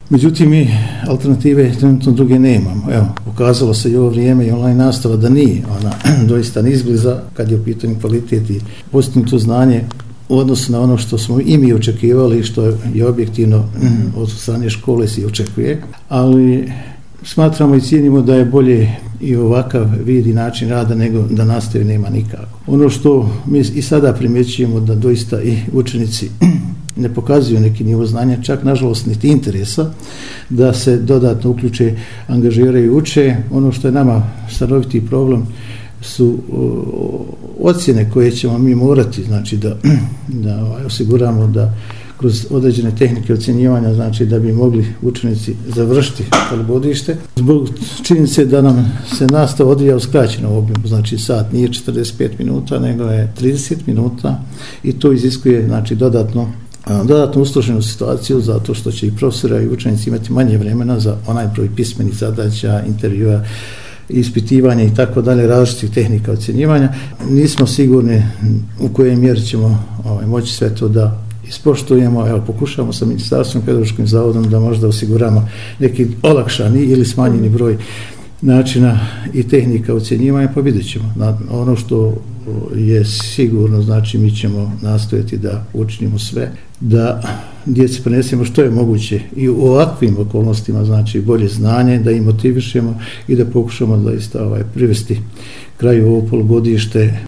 Međutim, mi alternative trenutno druge nemamo. Evo, pokazalo se i ovo vrijeme i online nastava da nije ona doista ni izbliza kad je u pitanju kvalitet i postignuto znanje u odnosu na ono što smo i mi očekivali i što je objektivno od strane škole se očekuje, ali smatramo i cijenimo da je bolje i ovakav vid i način rada nego da nastave nema nikako. Ono što mi i sada primjećujemo da doista i učenici ne pokazuju neki nivo znanja, čak nažalost niti interesa da se dodatno uključe, angažiraju i uče. Ono što je nama stanoviti problem su ocjene koje ćemo mi morati, znači da osiguramo da kroz određene tehnike ocjenjivanja, znači da bi mogli učenici završiti polugodište. Zbog činjenice da nam se nastava odvija u skraćenom obimu, znači sat nije 45 minuta, nego je 30 minuta i to iziskuje znači dodatno usloženu situaciju zato što će i profesora i učenici imati manje vremena za onaj broj pismenih zadaća, intervjua, ispitivanja i tako dalje, različitih tehnika ocjenjivanja. Nismo sigurni u kojoj mjeri ćemo moći sve to da ispoštujemo. Evo, pokušamo sa Ministarstvom pedagoškim zavodom da možda osiguramo neki olakšani ili smanjeni broj načina i tehnika ocjenjivanja, pa vidjet ćemo. Ono što je sigurno, znači mi ćemo nastojati da učinimo sve, da djeci prenesemo što je moguće i u ovakvim okolnostima, znači bolje znanje, da ih motivišemo i da pokušamo zaista privesti kraju ovo polugodište